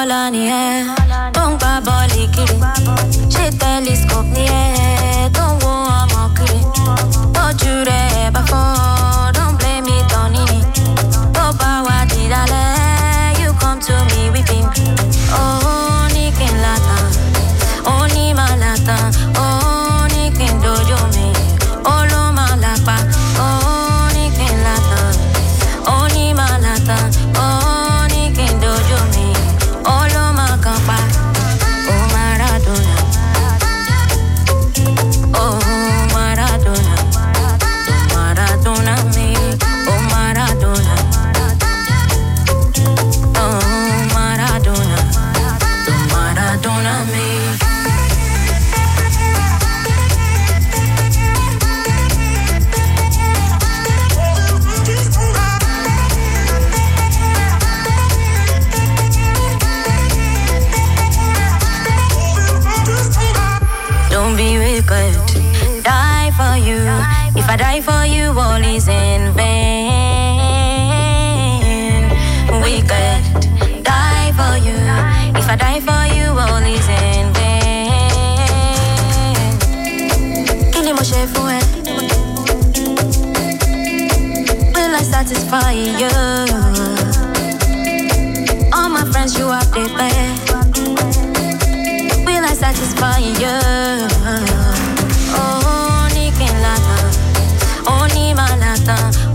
Malania, don't baboli kiri. She telescope niye, don't go amokiri. Don't you ever fall, don't blame it on it. Don't power didale, you come to me weeping. Oh, nikin lata, oh ni malata, oh nikin dojo me, oh lo malapa, oh nikin lata, oh ni malata, oh nikin dojo me, oh lo makampa, oh Maradona, oh Maradona, oh Maradona me, oh Maradona, oh Maradona, oh Maradona me. Don't be wicked, die for you. If I die for you, all is in vain. Wicked, die for you. If I die for you, all is in vain. Kill him, Moshe, will I satisfy you? All my friends, you are prepared. Will I satisfy you? Oh, Nikin Lata, oh, Ni Malata,